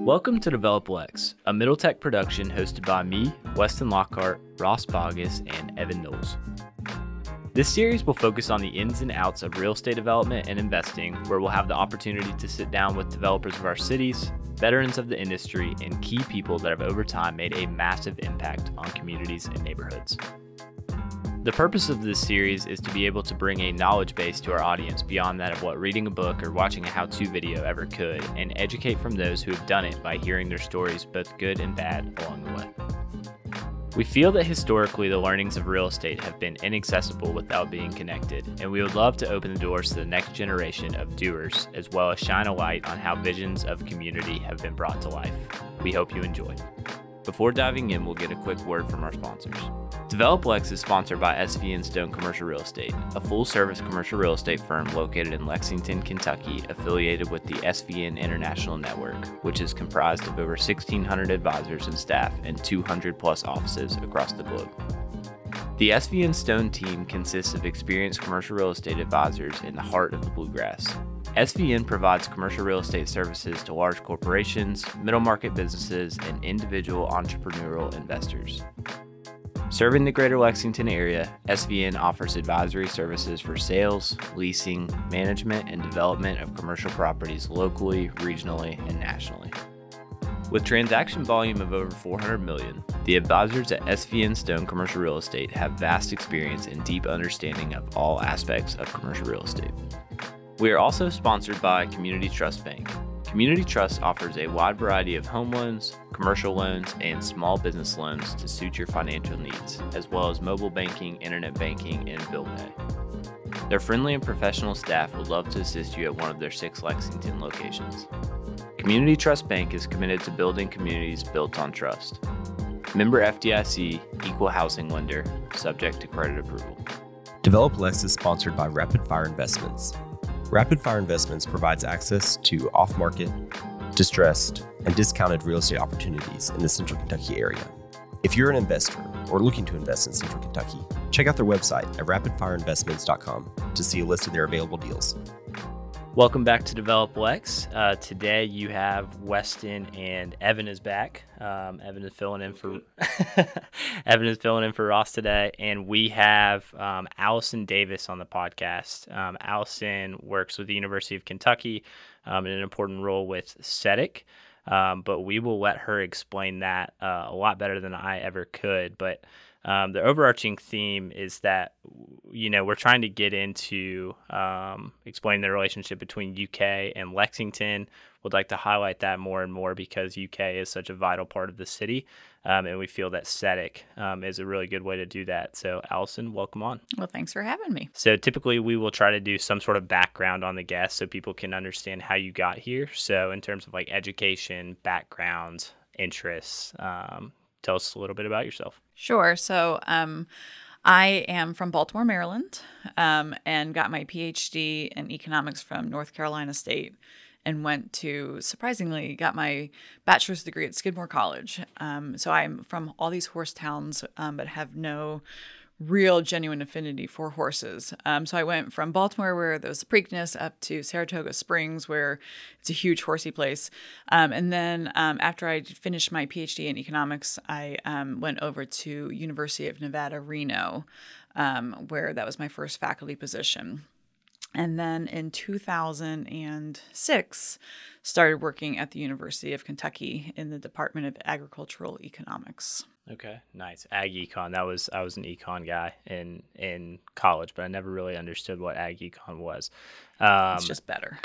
Welcome to Develop Lex, a Middle Tech production hosted by me, Weston Lockhart, Ross Bogus, and Evan Knowles. This series will focus on the ins and outs of real estate development and investing, where we'll have the opportunity to sit down with developers of our cities, veterans of the industry, and key people that have over time made a massive impact on communities and neighborhoods. The purpose of this series is to be able to bring a knowledge base to our audience beyond that of what reading a book or watching a how-to video ever could, and educate from those who have done it by hearing their stories, both good and bad, along the way. We feel that historically the learnings of real estate have been inaccessible without being connected, and we would love to open the doors to the next generation of doers, as well as shine a light on how visions of community have been brought to life. We hope you enjoy. Before diving in, we'll get a quick word from our sponsors. Develop Lex is sponsored by SVN Stone Commercial Real Estate, a full-service commercial real estate firm located in Lexington, Kentucky, affiliated with the SVN International Network, which is comprised of over 1,600 advisors and staff and 200-plus offices across the globe. The SVN Stone team consists of experienced commercial real estate advisors in the heart of the Bluegrass. SVN provides commercial real estate services to large corporations, middle market businesses, and individual entrepreneurial investors. Serving the greater Lexington area, SVN offers advisory services for sales, leasing, management, and development of commercial properties locally, regionally, and nationally. With transaction volume of over $400 million, the advisors at SVN Stone Commercial Real Estate have vast experience and deep understanding of all aspects of commercial real estate. We are also sponsored by Community Trust Bank. Community Trust offers a wide variety of home loans, commercial loans, and small business loans to suit your financial needs, as well as mobile banking, internet banking, and bill pay. Their friendly and professional staff would love to assist you at one of their 6 Lexington locations. Community Trust Bank is committed to building communities built on trust. Member FDIC, equal housing lender, subject to credit approval. Develop Lex is sponsored by Rapid Fire Investments. Rapid Fire Investments provides access to off-market, distressed, and discounted real estate opportunities in the Central Kentucky area. If you're an investor or looking to invest in Central Kentucky, check out their website at rapidfireinvestments.com to see a list of their available deals. Welcome back to Develop Lex. Today you have Weston and Evan is back. Evan is filling in for Evan is filling in for Ross today, and we have Allison Davis on the podcast. Allison works with the University of Kentucky in an important role with CEDIC, but we will let her explain that a lot better than I ever could. But the overarching theme is that, we're trying to get into explaining the relationship between UK and Lexington. Would like to highlight that more and more because UK is such a vital part of the city, and we feel that CEDIC is a really good way to do that. So, Allison, welcome on. Well, thanks for having me. So typically we will try to do some sort of background on the guest so people can understand how you got here. So in terms of like education, background, interests, tell us a little bit about yourself. Sure. So I am from Baltimore, Maryland, and got my PhD in economics from North Carolina State and surprisingly, got my bachelor's degree at Skidmore College. So I'm from all these horse towns, but have no real genuine affinity for horses. So I went from Baltimore, where there's the Preakness, up to Saratoga Springs, where it's a huge horsey place. And then after I finished my PhD in economics, I went over to University of Nevada, Reno, where that was my first faculty position. And then in 2006, started working at the University of Kentucky in the Department of Agricultural Economics. Okay, nice. Ag econ. I was an econ guy in college, but I never really understood what ag econ was. It's just better.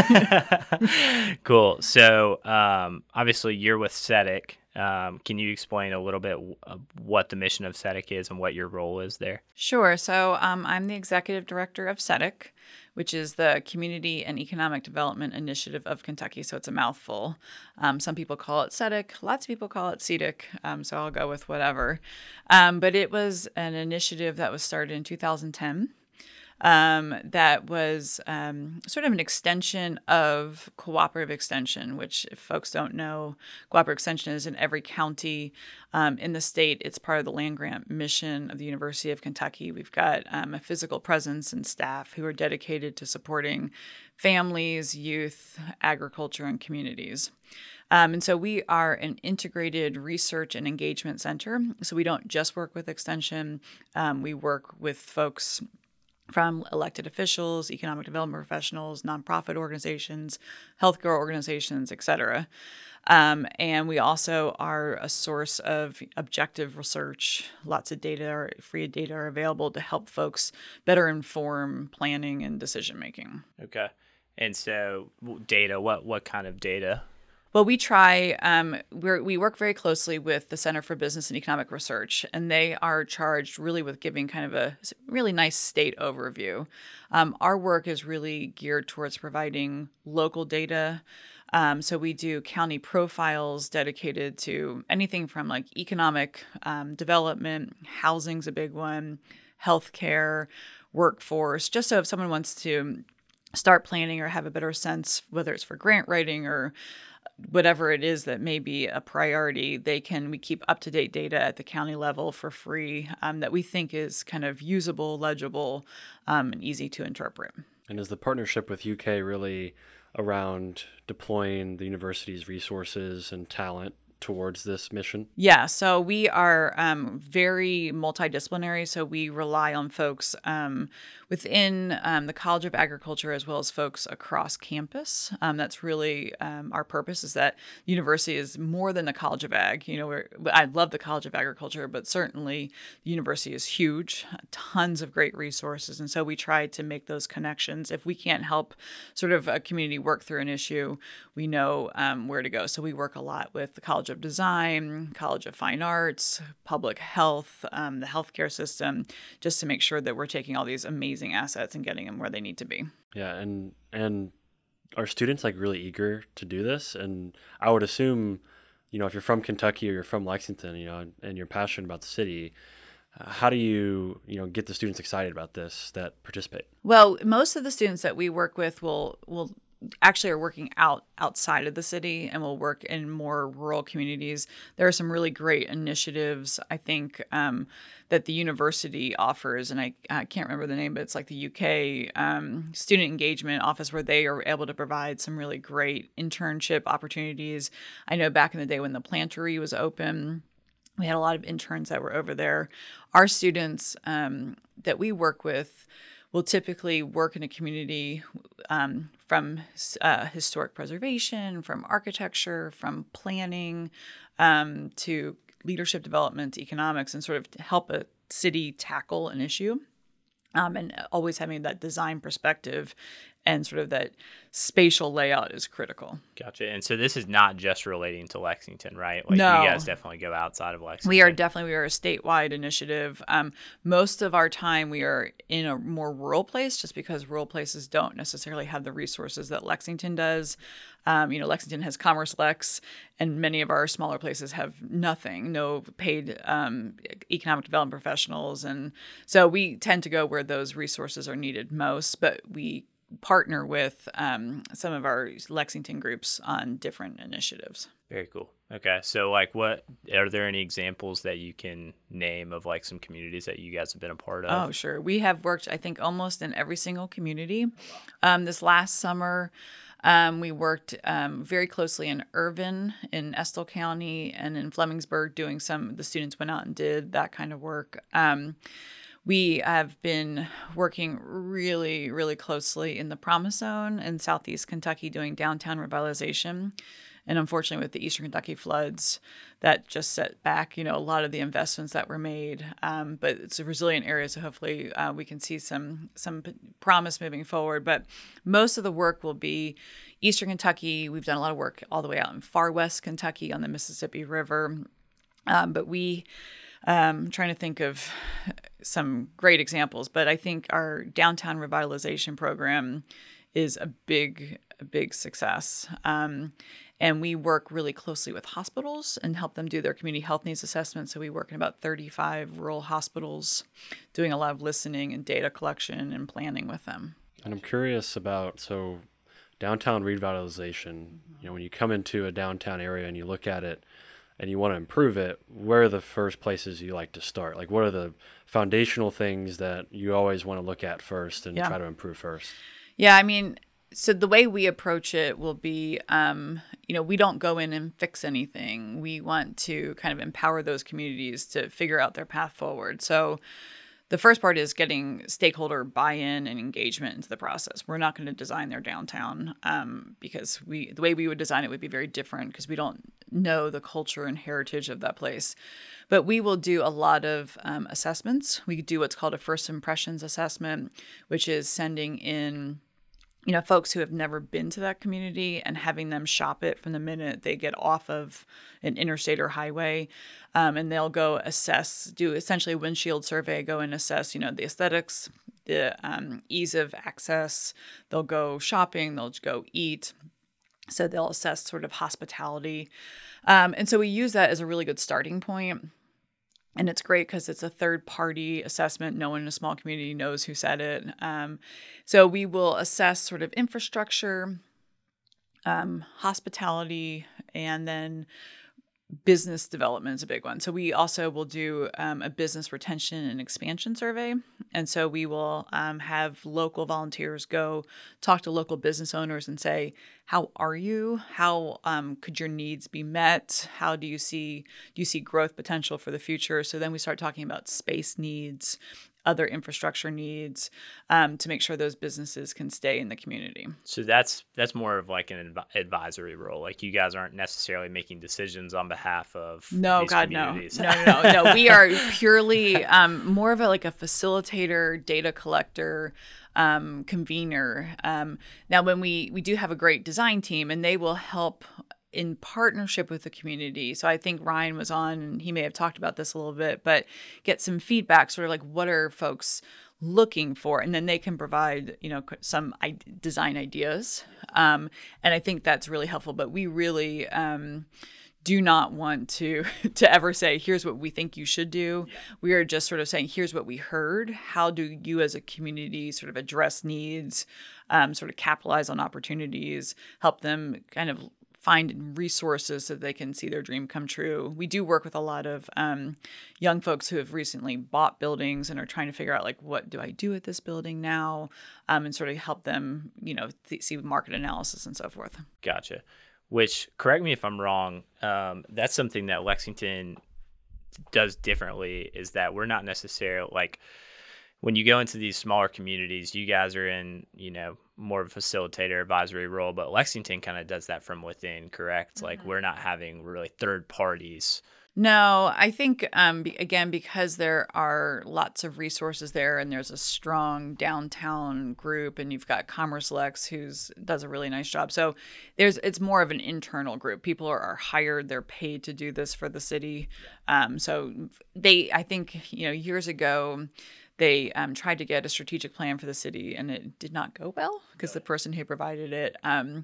Cool. So obviously you're with CEDIC. Can you explain a little bit what the mission of CEDIC is and what your role is there? Sure. So I'm the executive director of CEDIC, which is the Community and Economic Development Initiative of Kentucky. So it's a mouthful. Some people call it CEDIC. Lots of people call it CEDIC. So I'll go with whatever. But it was an initiative that was started in 2010. That was sort of an extension of cooperative extension, which, if folks don't know, cooperative extension is in every county in the state. It's part of the land grant mission of the University of Kentucky. We've got a physical presence and staff who are dedicated to supporting families, youth, agriculture, and communities. And so we are an integrated research and engagement center. So we don't just work with Extension. We work with folks from elected officials, economic development professionals, nonprofit organizations, healthcare organizations, et cetera. And we also are a source of objective research. Lots of data, or free data, are available to help folks better inform planning and decision making. Okay. And so data, what kind of data? Well, we try, we work very closely with the Center for Business and Economic Research, and they are charged really with giving kind of a really nice state overview. Our work is really geared towards providing local data. So we do county profiles dedicated to anything from like economic development, housing's a big one, healthcare, workforce, just so if someone wants to start planning or have a better sense, whether it's for grant writing or whatever it is that may be a priority, we keep up-to-date data at the county level for free that we think is kind of usable, legible, and easy to interpret. And is the partnership with UK really around deploying the university's resources and talent towards this mission? Yeah, so we are very multidisciplinary. So we rely on folks within the College of Agriculture as well as folks across campus. That's really our purpose, is that the university is more than the College of Ag. I love the College of Agriculture, but certainly the university is huge, tons of great resources. And so we try to make those connections. If we can't help sort of a community work through an issue, we know where to go. So we work a lot with the College of Design, College of Fine Arts, public health, the healthcare system, just to make sure that we're taking all these amazing assets and getting them where they need to be. Yeah, and are students like really eager to do this? And I would assume, if you're from Kentucky or you're from Lexington, and you're passionate about the city, how do you, get the students excited about this that participate? Well, most of the students that we work with will actually are working outside of the city and will work in more rural communities. There are some really great initiatives, I think, that the university offers, and I can't remember the name, but it's like the UK Student Engagement Office, where they are able to provide some really great internship opportunities. I know back in the day when the Plantery was open, we had a lot of interns that were over there. Our students that we work with will typically work in a community from historic preservation, from architecture, from planning, to leadership development, economics, and sort of help a city tackle an issue. And always having that design perspective and sort of that spatial layout is critical. Gotcha. And so this is not just relating to Lexington, right? No. You guys definitely go outside of Lexington. We are a statewide initiative. Most of our time we are in a more rural place, just because rural places don't necessarily have the resources that Lexington does. Lexington has Commerce Lex, and many of our smaller places have nothing, no paid economic development professionals. And so we tend to go where those resources are needed most, but we partner with some of our Lexington groups on different initiatives. Very cool. Okay. So what are there any examples that you can name of like some communities that you guys have been a part of? Oh, sure. We have worked, I think, almost in every single community. This last summer, we worked very closely in Irvin, in Estill County, and in Flemingsburg, the students went out and did that kind of work. We have been working really, really closely in the Promise Zone in Southeast Kentucky doing downtown revitalization. And unfortunately, with the Eastern Kentucky floods, that just set back, a lot of the investments that were made. But it's a resilient area, so hopefully we can see some promise moving forward. But most of the work will be Eastern Kentucky. We've done a lot of work all the way out in far west Kentucky on the Mississippi River. But I'm trying to think of some great examples, but I think our downtown revitalization program is a big success. And we work really closely with hospitals and help them do their community health needs assessments. So we work in about 35 rural hospitals, doing a lot of listening and data collection and planning with them. And I'm curious about, downtown revitalization, when you come into a downtown area and you look at it, and you want to improve it, where are the first places you like to start? Like, what are the foundational things that you always want to look at first and try to improve first? Yeah, I mean, So the way we approach it will be, we don't go in and fix anything. We want to kind of empower those communities to figure out their path forward. So the first part is getting stakeholder buy-in and engagement into the process. We're not going to design their downtown because the way we would design it would be very different because we don't know the culture and heritage of that place. But we will do a lot of assessments. We do what's called a first impressions assessment, which is sending in folks who have never been to that community and having them shop it from the minute they get off of an interstate or highway. And they'll go do essentially a windshield survey, go and assess, the aesthetics, the ease of access. They'll go shopping, they'll go eat. So they'll assess sort of hospitality. And so we use that as a really good starting point. And it's great because it's a third-party assessment. No one in a small community knows who said it. So we will assess sort of infrastructure, hospitality, and then business development is a big one. So we also will do a business retention and expansion survey. And so we will have local volunteers go talk to local business owners and say, how are you? How could your needs be met? How do you see growth potential for the future? So then we start talking about space needs, other infrastructure needs to make sure those businesses can stay in the community. So that's more of like an advisory role. Like you guys aren't necessarily making decisions on behalf of these communities. No. We are purely more of a facilitator, data collector, convener. Now, when we do have a great design team, and they will help in partnership with the community. So I think Ryan was on, and he may have talked about this a little bit, but get some feedback, sort of like what are folks looking for, and then they can provide, some design ideas. And I think that's really helpful. But we really do not want to ever say, here's what we think you should do. Yeah. We are just sort of saying, here's what we heard. How do you as a community sort of address needs, sort of capitalize on opportunities, help them kind of find resources so they can see their dream come true. We do work with a lot of young folks who have recently bought buildings and are trying to figure out, what do I do with this building now? And sort of help them, see market analysis and so forth. Gotcha. Which, correct me if I'm wrong, that's something that Lexington does differently, is that we're not necessarily, when you go into these smaller communities, you guys are in, more of a facilitator advisory role, but Lexington kind of does that from within, correct? Mm-hmm. We're not having really third parties. No, I think, again, because there are lots of resources there and there's a strong downtown group, and you've got Commerce Lex does a really nice job. So it's more of an internal group. People are hired, they're paid to do this for the city. So I think, years ago, they tried to get a strategic plan for the city, and it did not go well because the person who provided it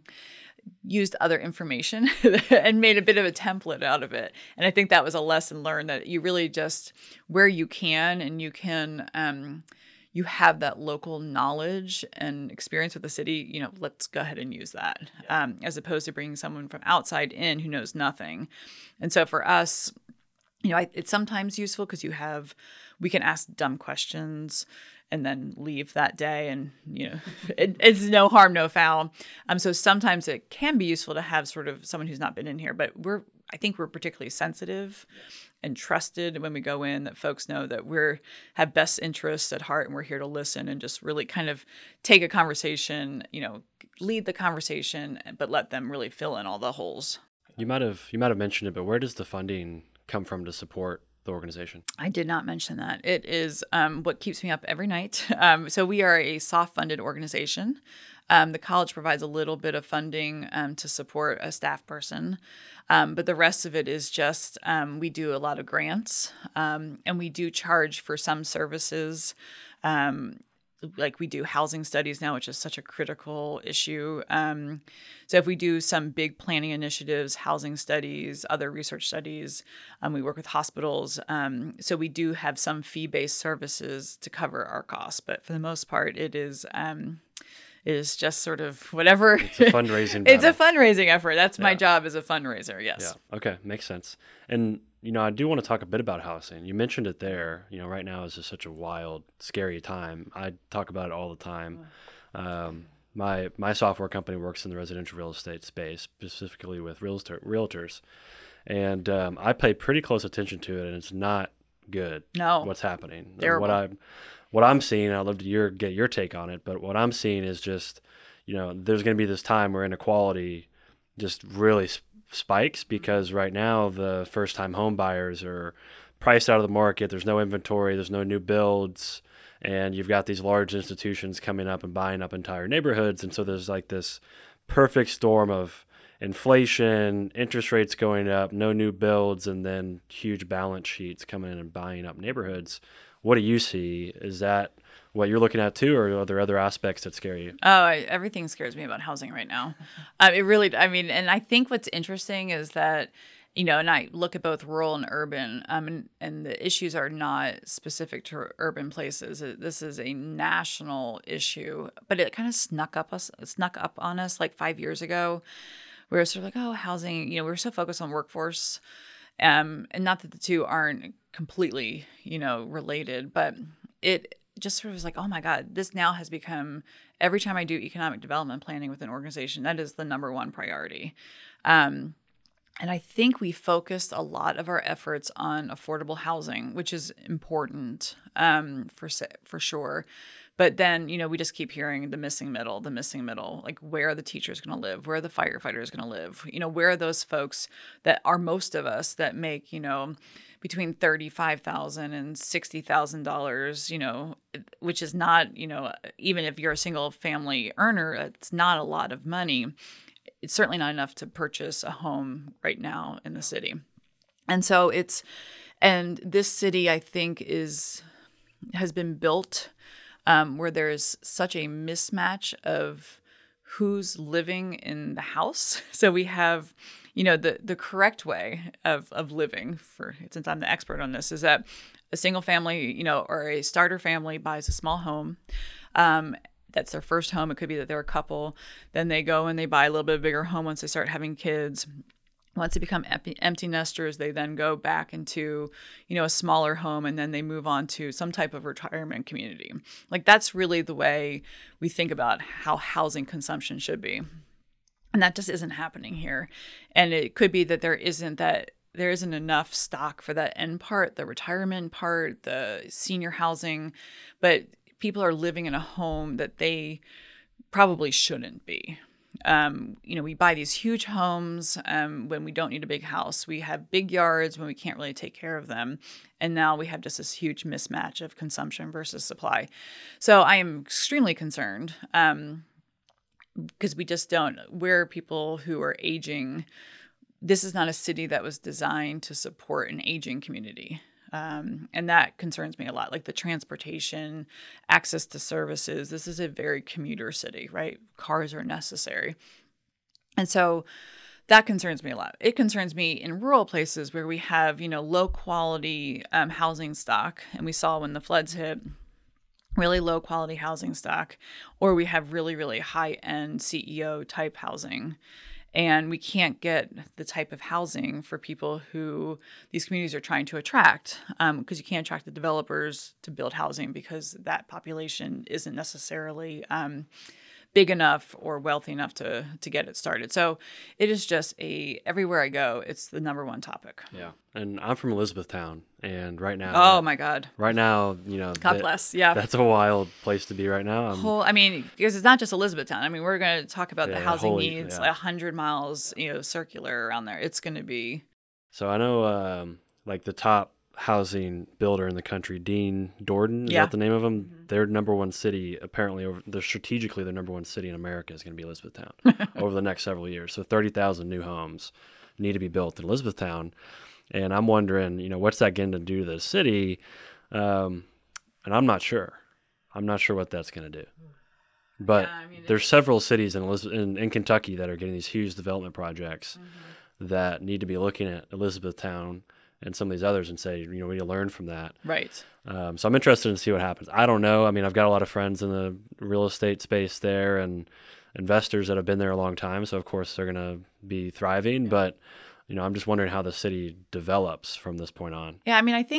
used other information and made a bit of a template out of it. And I think that was a lesson learned, that you really just, where you can, and you can, you have that local knowledge and experience with the city, let's go ahead and use that, as opposed to bringing someone from outside in who knows nothing. And so for us, it's sometimes useful because we can ask dumb questions and then leave that day, and it's no harm, no foul. So sometimes it can be useful to have sort of someone who's not been in here, but I think we're particularly sensitive and trusted when we go in, that folks know that have best interests at heart, and we're here to listen and just really kind of take a conversation, lead the conversation, but let them really fill in all the holes. You might have mentioned it, but where does the funding come from to support the organization? I did not mention that. It is what keeps me up every night. So we are a soft-funded organization. The college provides a little bit of funding to support a staff person, but the rest of it is just we do a lot of grants, and we do charge for some services. We do housing studies now, which is such a critical issue. So if we do some big planning initiatives, housing studies, other research studies, we work with hospitals. So we do have some fee-based services to cover our costs. But for the most part, it is just sort of whatever. It's a fundraising It's a fundraising effort. That's my job as a fundraiser, yes. Yeah. Okay, makes sense. And I do want to talk a bit about housing. You mentioned it there. Right now is just such a wild, scary time. I talk about it all the time. my software company works in the residential real estate space, specifically with realtors, and I pay pretty close attention to it, and it's not good. No. What's happening? Terrible. What I'm seeing, I'd love to get your take on it, but what I'm seeing is just, there's going to be this time where inequality just really spikes, because right now the first-time home buyers are priced out of the market. There's no inventory. There's no new builds. And you've got these large institutions coming up and buying up entire neighborhoods. And so there's like this perfect storm of inflation, interest rates going up, no new builds, and then huge balance sheets coming in and buying up neighborhoods. What do you see? Is that what you're looking at too, or are there other aspects that scare you? Oh, everything scares me about housing right now. It really, and I think what's interesting is that, and I look at both rural and urban, and the issues are not specific to urban places. This is a national issue, but it kind of snuck up on us like 5 years ago. We were sort of like, oh, housing, we were so focused on workforce, and not that the two aren't completely, related, but it just sort of was like, oh my God, this now has become, every time I do economic development planning with an organization, that is the number one priority. And I think we focused a lot of our efforts on affordable housing, which is important for sure. But then, we just keep hearing the missing middle, like where are the teachers going to live? Where are the firefighters going to live? Where are those folks that are most of us that make, between $35,000 and $60,000, which is not, even if you're a single family earner, it's not a lot of money. It's certainly not enough to purchase a home right now in the city. And so and this city, I think, has been built where there's such a mismatch of who's living in the house. So we have, the correct way of living, since I'm the expert on this, is that a single family, or a starter family buys a small home. That's their first home. It could be that they're a couple. Then they go and they buy a little bit bigger home once they start having kids. Once they become empty nesters, they then go back into, a smaller home, and then they move on to some type of retirement community. Like, that's really the way we think about how housing consumption should be. And that just isn't happening here. And it could be that there isn't enough stock for that end part, the retirement part, the senior housing, but people are living in a home that they probably shouldn't be. We buy these huge homes when we don't need a big house. We have big yards when we can't really take care of them. And now we have just this huge mismatch of consumption versus supply. So I am extremely concerned because we just don't. We're people who are aging. This is not a city that was designed to support an aging community. And that concerns me a lot, like the transportation, access to services. This is a very commuter city, right? Cars are necessary. And so that concerns me a lot. It concerns me in rural places where we have, low quality housing stock. And we saw when the floods hit, really low quality housing stock, or we have really, really high end CEO type housing. And we can't get the type of housing for people who these communities are trying to attract, because you can't attract the developers to build housing because that population isn't necessarily big enough or wealthy enough to get it started. So it is just everywhere I go, it's the number one topic. Yeah. And I'm from Elizabethtown, and right now. Oh my God. Right now, God bless. Yeah. That's a wild place to be right now. Because it's not just Elizabethtown. We're going to talk about the housing needs, 100 miles, circular around there. It's going to be. So I know, the top housing builder in the country, Dean Dorden, is that the name of them? Mm-hmm. Their number one city, apparently, strategically, their number one city in America is going to be Elizabethtown over the next several years. So 30,000 new homes need to be built in Elizabethtown. And I'm wondering, what's that going to do to the city? And I'm not sure. I'm not sure what that's going to do. But there's several cities in Kentucky that are getting these huge development projects that need to be looking at Elizabethtown and some of these others and say, we need to learn from that. Right. So I'm interested to see what happens. I don't know. I've got a lot of friends in the real estate space there and investors that have been there a long time. So, of course, they're going to be thriving. Yeah. But, I'm just wondering how the city develops from this point on. Yeah, I think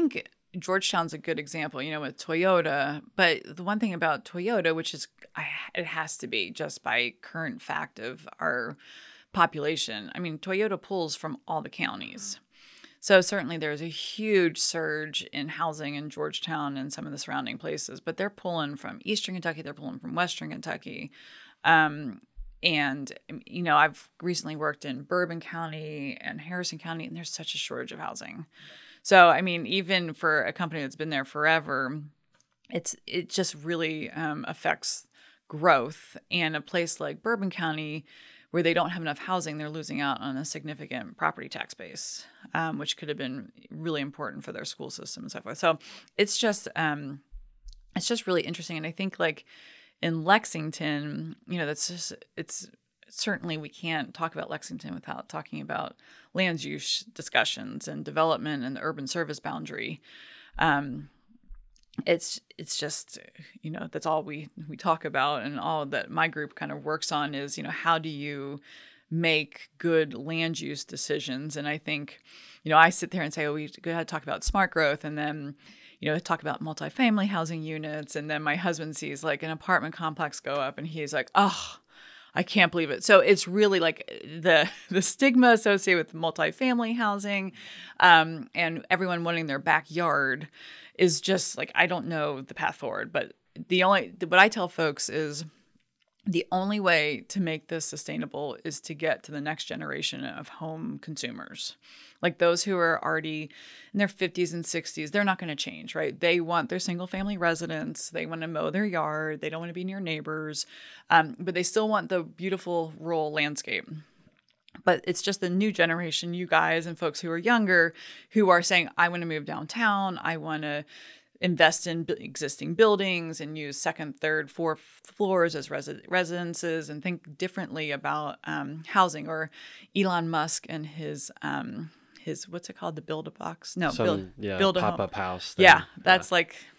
Georgetown's a good example, with Toyota. But the one thing about Toyota, which is it has to be just by current fact of our population. I mean, Toyota pulls from all the counties. So certainly there's a huge surge in housing in Georgetown and some of the surrounding places, but they're pulling from Eastern Kentucky, they're pulling from Western Kentucky. And, I've recently worked in Bourbon County and Harrison County, and there's such a shortage of housing. So, I mean, even for a company that's been there forever, it just really affects growth. And a place like Bourbon County, where they don't have enough housing, they're losing out on a significant property tax base, which could have been really important for their school system and so forth. So it's just really interesting. And I think like in Lexington, it's certainly we can't talk about Lexington without talking about land use discussions and development and the urban service boundary. It's just, that's all we talk about, and all that my group kind of works on is, how do you make good land use decisions? And I think, I sit there and say, oh, we got to talk about smart growth, and then, talk about multifamily housing units. And then my husband sees like an apartment complex go up and he's like, oh, I can't believe it. So it's really like the stigma associated with multifamily housing, and everyone wanting their backyard is just like, I don't know the path forward. But what I tell folks is the only way to make this sustainable is to get to the next generation of home consumers. Like those who are already in their 50s and 60s, they're not going to change, right? They want their single family residence. They want to mow their yard. They don't want to be near neighbors, but they still want the beautiful rural landscape. But it's just the new generation, you guys and folks who are younger, who are saying, I want to move downtown. I want to invest in existing buildings and use second, third, fourth floors as residences, and think differently about housing. Or Elon Musk and his what's it called? The Build-A-Box? No, Build a pop-up Home. house thing. Yeah, that's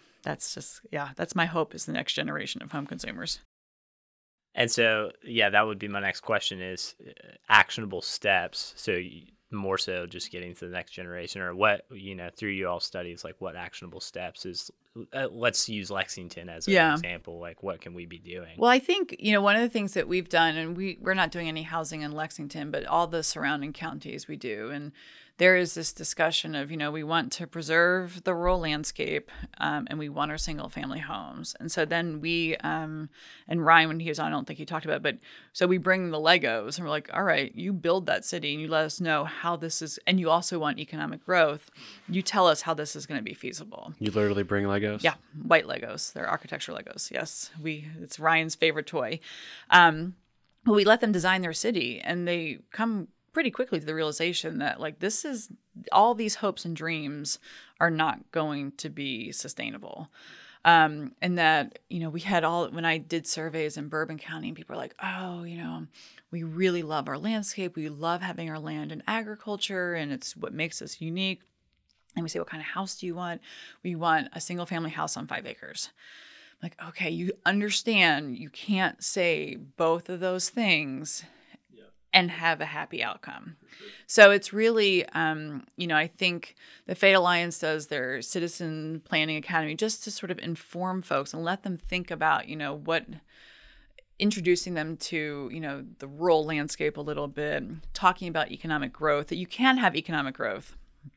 my hope is the next generation of home consumers. And so, that would be my next question is actionable steps. So more so just getting to the next generation, or what, through you all studies, like what actionable steps is, let's use Lexington as an example, like what can we be doing? Well, I think, one of the things that we've done, and we're not doing any housing in Lexington, but all the surrounding counties we do. And there is this discussion of, we want to preserve the rural landscape, and we want our single family homes. And so then we, and Ryan, when he was on, I don't think he talked about it, but so we bring the Legos and we're like, all right, you build that city and you let us know how this is, and you also want economic growth. You tell us how this is going to be feasible. You literally bring Legos? Yeah, white Legos. They're architecture Legos. Yes, it's Ryan's favorite toy. But we let them design their city, and they come pretty quickly to the realization that like all these hopes and dreams are not going to be sustainable. And that, we had when I did surveys in Bourbon County, and people are like, oh, we really love our landscape. We love having our land in agriculture, and it's what makes us unique. And we say, what kind of house do you want? We want a single family house on 5 acres. Like, okay, you understand you can't say both of those things and have a happy outcome. So it's really, I think the Fate Alliance does their Citizen Planning Academy just to sort of inform folks and let them think about, introducing them to, the rural landscape a little bit, talking about economic growth, that you can have economic growth.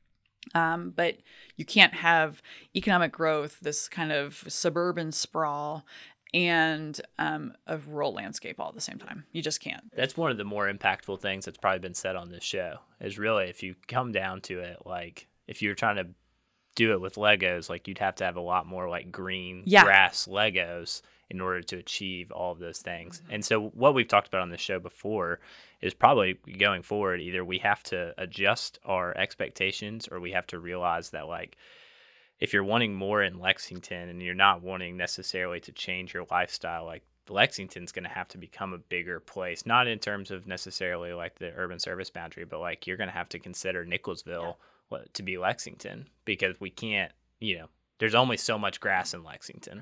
But you can't have economic growth, this kind of suburban sprawl, and a rural landscape all at the same time. You just can't. That's one of the more impactful things that's probably been said on this show, is really, if you come down to it, like if you're trying to do it with Legos, like you'd have to have a lot more like green grass Legos in order to achieve all of those things. And so what we've talked about on this show before is probably going forward, either we have to adjust our expectations, or we have to realize that like if you're wanting more in Lexington and you're not wanting necessarily to change your lifestyle, like Lexington's going to have to become a bigger place, not in terms of necessarily like the urban service boundary, but like you're going to have to consider Nicholsville to be Lexington, because we can't, there's only so much grass in Lexington.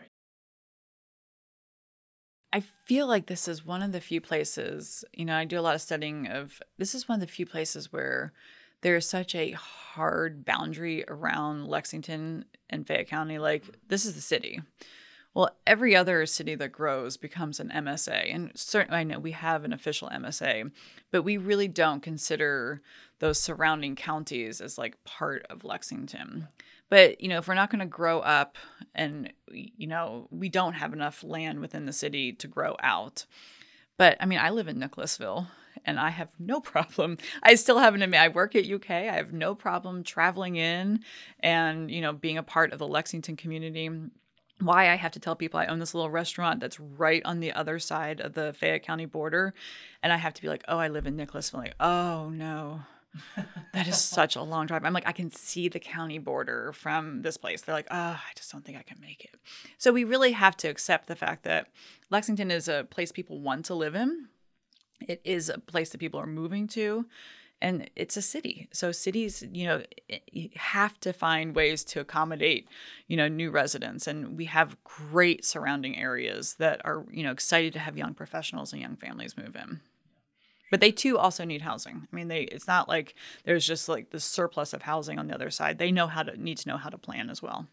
I feel like this is one of the few places, I do a lot of studying of, this is one of the few places where there's such a hard boundary around Lexington and Fayette County. Like, this is the city. Well, every other city that grows becomes an MSA. And certainly, I know we have an official MSA, but we really don't consider those surrounding counties as like part of Lexington. But, if we're not going to grow up and, we don't have enough land within the city to grow out. But I mean, I live in Nicholasville and I have no problem. I still have I work at UK. I have no problem traveling in and, being a part of the Lexington community. Why I have to tell people I own this little restaurant that's right on the other side of the Fayette County border. And I have to be like, oh, I live in Nicholasville. Like, oh, no, that is such a long drive. I'm like, I can see the county border from this place. They're like, oh, I just don't think I can make it. So we really have to accept the fact that Lexington is a place people want to live in. It is a place that people are moving to. And it's a city. So cities, you have to find ways to accommodate, new residents. And we have great surrounding areas that are, excited to have young professionals and young families move in. But they too also need housing. I mean, it's not like there's just like the surplus of housing on the other side. They need to know how to plan as well.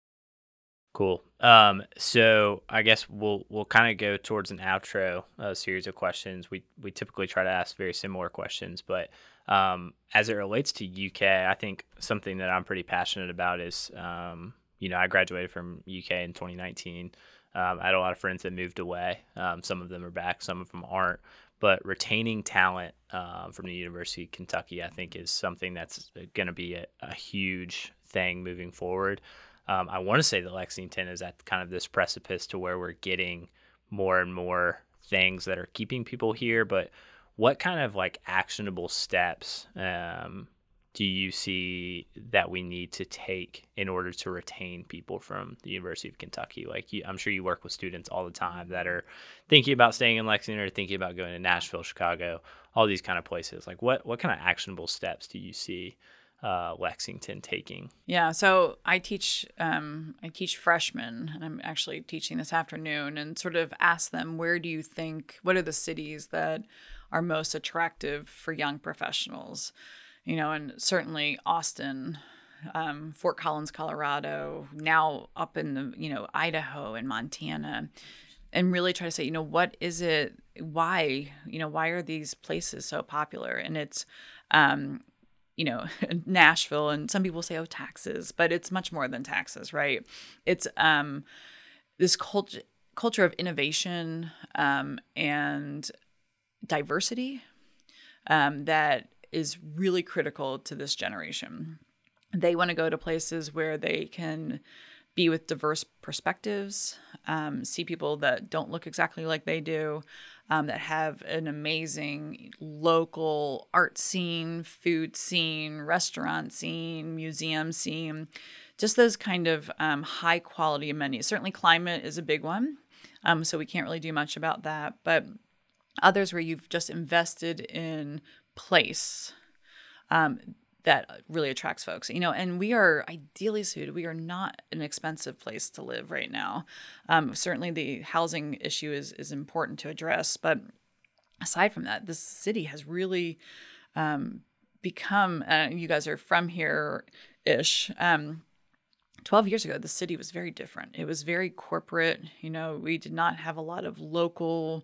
Cool. So I guess we'll kind of go towards an outro series of questions. We typically try to ask very similar questions, but as it relates to UK, I think something that I'm pretty passionate about is, I graduated from UK in 2019. I had a lot of friends that moved away. Some of them are back, some of them aren't. But retaining talent from the University of Kentucky, I think, is something that's going to be a huge thing moving forward. I want to say that Lexington is at kind of this precipice to where we're getting more and more things that are keeping people here. But what kind of like actionable steps do you see that we need to take in order to retain people from the University of Kentucky? Like, I'm sure you work with students all the time that are thinking about staying in Lexington or thinking about going to Nashville, Chicago, all these kind of places. Like, what kind of actionable steps do you see Lexington taking? Yeah, so I teach freshmen, and I'm actually teaching this afternoon, and sort of ask them, what are the cities that are most attractive for young professionals? And certainly Austin, Fort Collins, Colorado, now up in the, Idaho and Montana, and really try to say, what is it? Why are these places so popular? And it's, Nashville, and some people say, oh, taxes, but it's much more than taxes, right? It's this culture of innovation and diversity that is really critical to this generation. They want to go to places where they can be with diverse perspectives, see people that don't look exactly like they do, that have an amazing local art scene, food scene, restaurant scene, museum scene, just those kind of high quality amenities. Certainly climate is a big one, so we can't really do much about that, but others where you've just invested in place that really attracts folks, and we are ideally suited. We are not an expensive place to live right now. Certainly the housing issue is important to address, but aside from that, this city has really become, you guys are from here-ish, 12 years ago, the city was very different. It was very corporate. We did not have a lot of local,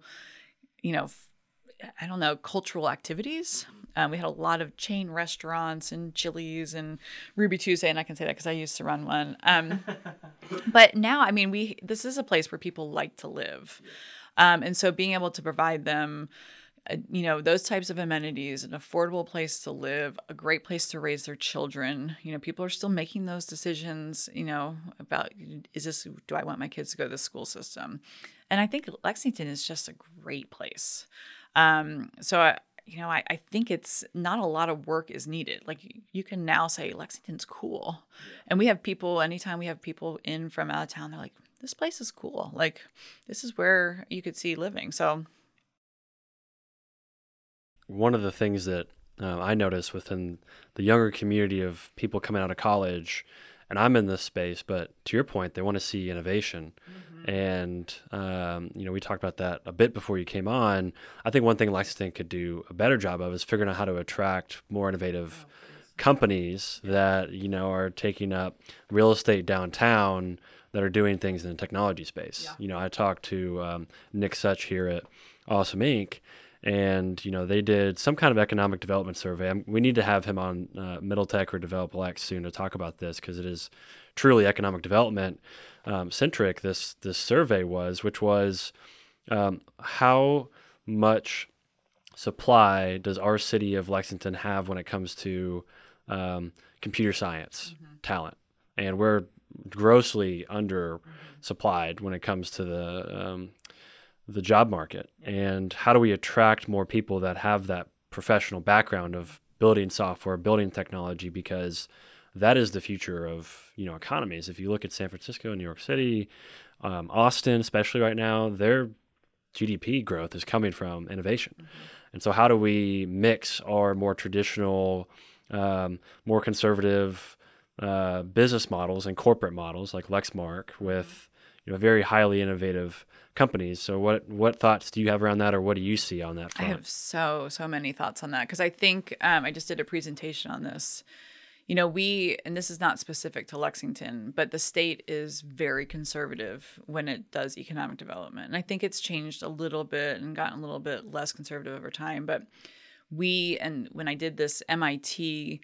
cultural activities. We had a lot of chain restaurants and Chili's and Ruby Tuesday, and I can say that because I used to run one. But now, this is a place where people like to live. And so being able to provide them, those types of amenities, an affordable place to live, a great place to raise their children. People are still making those decisions, about, do I want my kids to go to the school system? And I think Lexington is just a great place. I think it's not a lot of work is needed. Like, you can now say Lexington's cool. And we have people, anytime we have people in from out of town, they're like, this place is cool. Like, this is where you could see living. So one of the things that I notice within the younger community of people coming out of college, and I'm in this space, but to your point, they want to see innovation. Mm-hmm. And, we talked about that a bit before you came on. I think one thing Lexington could do a better job of is figuring out how to attract more innovative companies that, are taking up real estate downtown that are doing things in the technology space. I talked to Nick Such here at Awesome Inc., and, they did some kind of economic development survey. We need to have him on Middle Tech or DevelopLX soon to talk about this, because it is truly economic development centric, this survey which was how much supply does our city of Lexington have when it comes to computer science talent? And we're grossly under supplied when it comes to the job market. And how do we attract more people that have that professional background of building software, building technology, because that is the future of, economies. If you look at San Francisco, New York City, Austin, especially right now, their GDP growth is coming from innovation. And so how do we mix our more traditional, more conservative business models and corporate models like Lexmark with very highly innovative companies? So what thoughts do you have around that, or what do you see on that front? I have so many thoughts on that, because I think I just did a presentation on this. And this is not specific to Lexington, but the state is very conservative when it does economic development. And I think it's changed a little bit and gotten a little bit less conservative over time. But when I did this MIT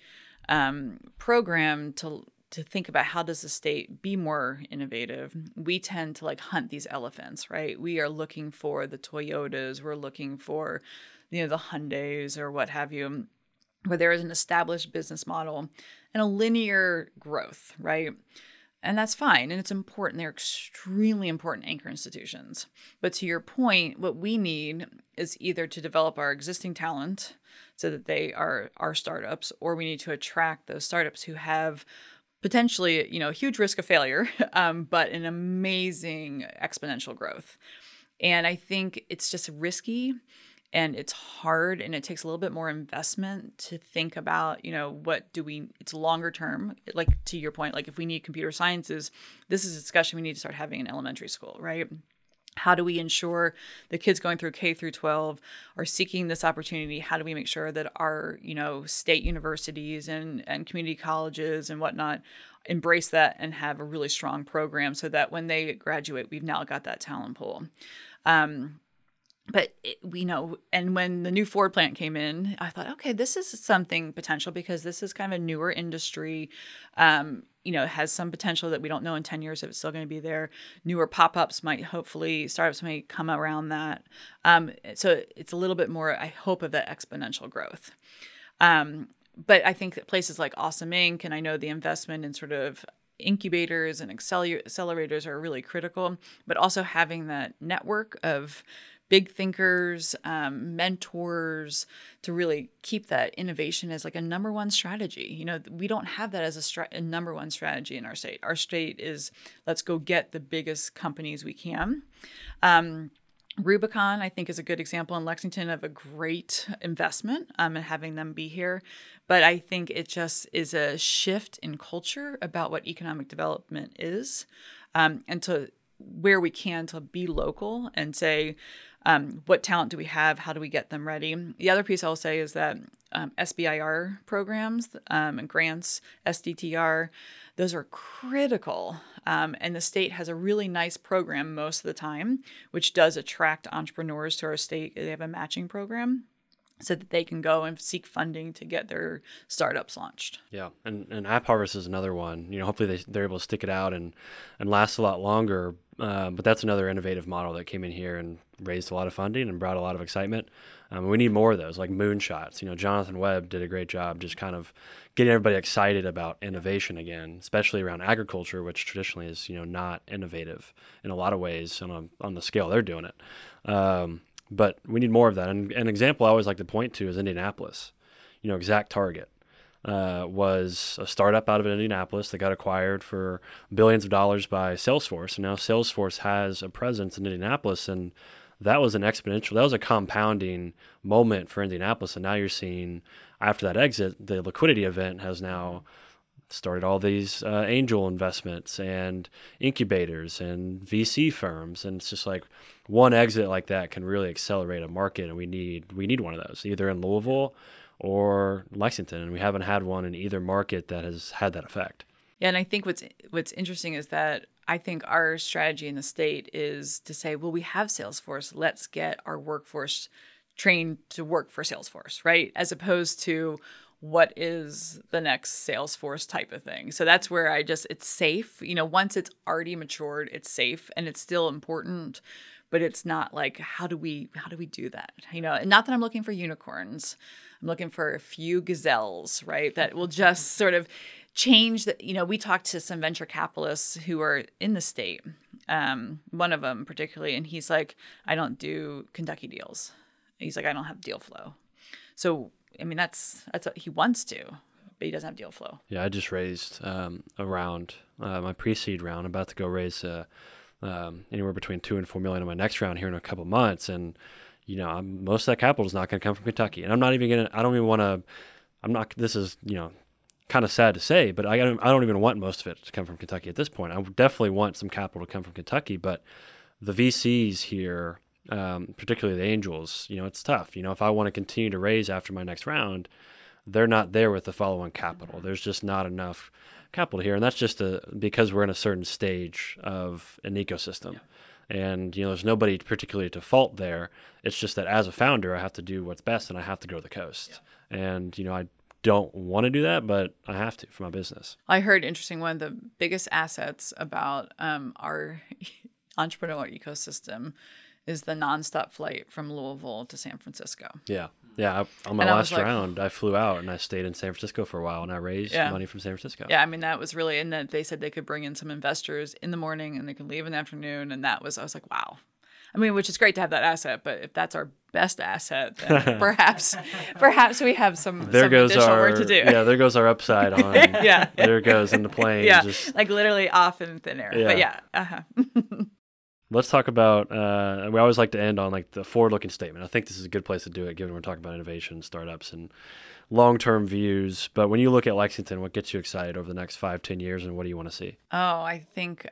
program to think about how does the state be more innovative, we tend to hunt these elephants, right? We are looking for the Toyotas, we're looking for, the Hyundais or what have you, where there is an established business model and a linear growth, right? And that's fine. And it's important. They're extremely important anchor institutions. But to your point, what we need is either to develop our existing talent so that they are our startups, or we need to attract those startups who have potentially, a huge risk of failure, but an amazing exponential growth. And I think it's just risky, and it's hard, and it takes a little bit more investment to think about, it's longer term. Like to your point, if we need computer sciences, this is a discussion we need to start having in elementary school, right? How do we ensure the kids going through K through 12 are seeking this opportunity? How do we make sure that our, state universities and community colleges and whatnot embrace that and have a really strong program so that when they graduate, we've now got that talent pool. But we know, and when the new Ford plant came in, I thought, okay, this is something potential, because this is kind of a newer industry. It has some potential that we don't know in 10 years if it's still going to be there. Newer pop-ups startups might come around that. So it's a little bit more, I hope, of that exponential growth. But I think that places like Awesome Inc., and I know the investment in sort of incubators and accelerators are really critical, but also having that network of big thinkers, mentors, to really keep that innovation as a number one strategy. We don't have that as a number one strategy in our state. Our state is, let's go get the biggest companies we can. Rubicon, I think, is a good example in Lexington of a great investment and having them be here. But I think it just is a shift in culture about what economic development is, and to where we can to be local and say, what talent do we have? How do we get them ready? The other piece I'll say is that SBIR programs and grants, SDTR, those are critical. And the state has a really nice program most of the time, which does attract entrepreneurs to our state. They have a matching program so that they can go and seek funding to get their startups launched. Yeah, and AppHarvest is another one. Hopefully they're able to stick it out and last a lot longer. But that's another innovative model that came in here and raised a lot of funding and brought a lot of excitement. We need more of those, like moonshots. Jonathan Webb did a great job just kind of getting everybody excited about innovation again, especially around agriculture, which traditionally is not innovative in a lot of ways on the scale they're doing it. But we need more of that. And an example I always like to point to is Indianapolis. ExactTarget was a startup out of Indianapolis that got acquired for billions of dollars by Salesforce. And now Salesforce has a presence in Indianapolis, and that was a compounding moment for Indianapolis. And now you're seeing, after that exit, the liquidity event has now started all these angel investments and incubators and VC firms. And it's just like one exit like that can really accelerate a market. And we need one of those, either in Louisville or Lexington, and we haven't had one in either market that has had that effect. Yeah, and I think what's interesting is that I think our strategy in the state is to say, well, we have Salesforce. Let's get our workforce trained to work for Salesforce, right? As opposed to what is the next Salesforce type of thing. So that's where it's safe. Once it's already matured, it's safe and it's still important, but it's not like, how do we do that? And not that I'm looking for unicorns. I'm looking for a few gazelles, right? That will just sort of change we talked to some venture capitalists who are in the state, one of them particularly, and he's like, I don't do Kentucky deals. He's like, I don't have deal flow. So, that's what he wants to, but he doesn't have deal flow. Yeah, I just raised a round, my pre-seed round. I'm about to go raise anywhere between $2 and $4 million in my next round here in a couple months, and most of that capital is not going to come from Kentucky, and I'm not even gonna. I don't even want to. I'm not. This is kind of sad to say, but I don't even want most of it to come from Kentucky at this point. I definitely want some capital to come from Kentucky, but the VCs here, particularly the angels, it's tough. If I want to continue to raise after my next round, they're not there with the follow-on capital. There's just not enough capital here, and that's just because we're in a certain stage of an ecosystem. Yeah. And there's nobody particularly to fault there. It's just that as a founder, I have to do what's best, and I have to go to the coast. Yeah. And I don't want to do that, but I have to for my business. I heard interesting, one of the biggest assets about our entrepreneurial ecosystem is the nonstop flight from Louisville to San Francisco. Yeah. Yeah. On my last round, I flew out and I stayed in San Francisco for a while, and I raised money from San Francisco. Yeah. That was really, and then they said they could bring in some investors in the morning and they could leave in the afternoon. And I was like, wow. Which is great to have that asset, but if that's our best asset, then perhaps we have some additional work to do. Yeah, there goes our upside on. Yeah. There it goes in the plane. Yeah, like literally off in thin air. Yeah. But Let's talk about, we always like to end on like the forward-looking statement. I think this is a good place to do it, given we're talking about innovation, startups, and long-term views. But when you look at Lexington, what gets you excited over the next 5-10 years, and what do you want to see? Oh, I think,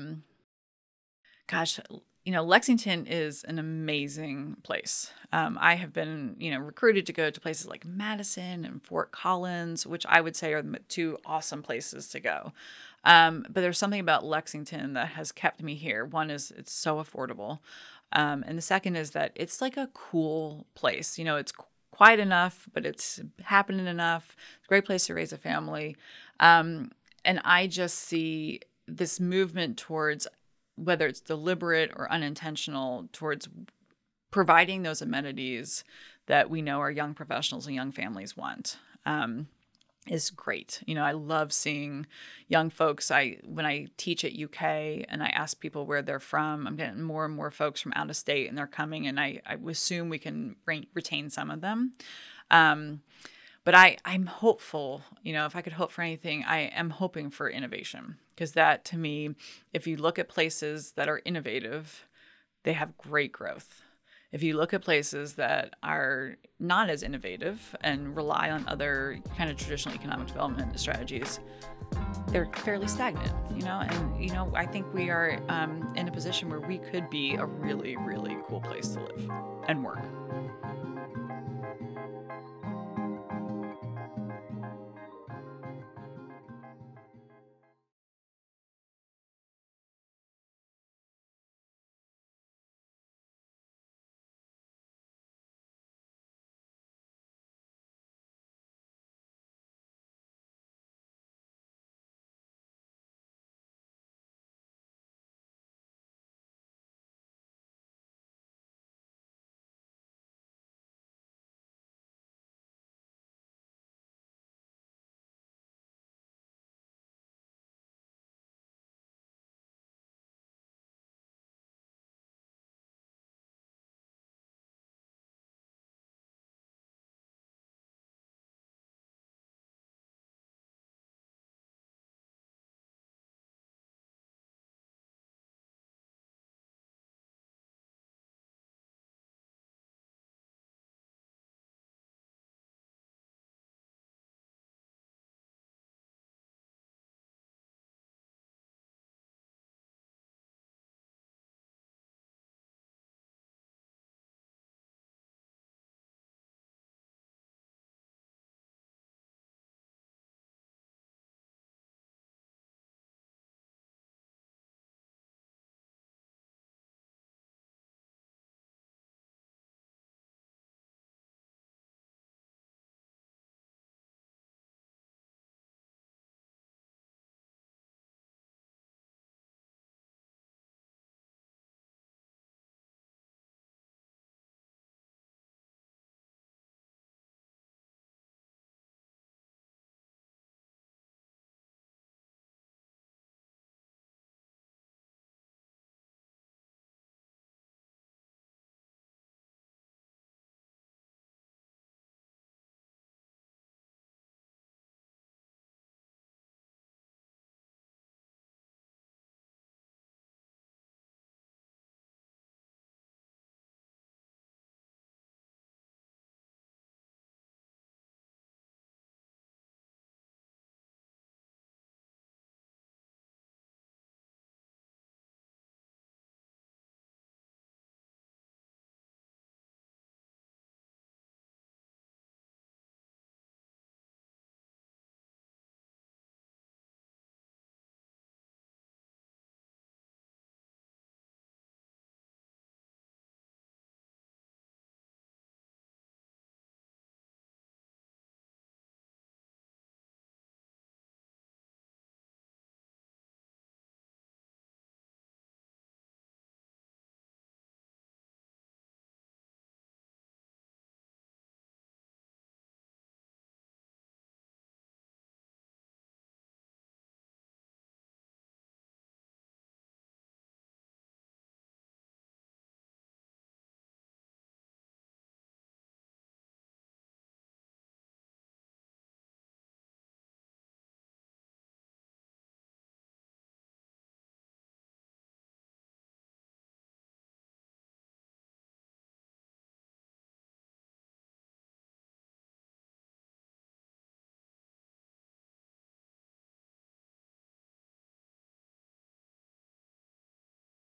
Lexington is an amazing place. I have been, recruited to go to places like Madison and Fort Collins, which I would say are the two awesome places to go. But there's something about Lexington that has kept me here. One is it's so affordable. And the second is that it's like a cool place. It's quiet enough, but it's happening enough. It's a great place to raise a family. And I just see this movement towards, whether it's deliberate or unintentional, towards providing those amenities that we know our young professionals and young families want, is great. I love seeing young folks. When I teach at UK and I ask people where they're from, I'm getting more and more folks from out of state, and they're coming, and I assume we can retain some of them. But I'm hopeful, if I could hope for anything, I am hoping for innovation, because that, to me, if you look at places that are innovative, they have great growth. If you look at places that are not as innovative and rely on other kind of traditional economic development strategies, they're fairly stagnant, and, I think we are in a position where we could be a really, really cool place to live and work.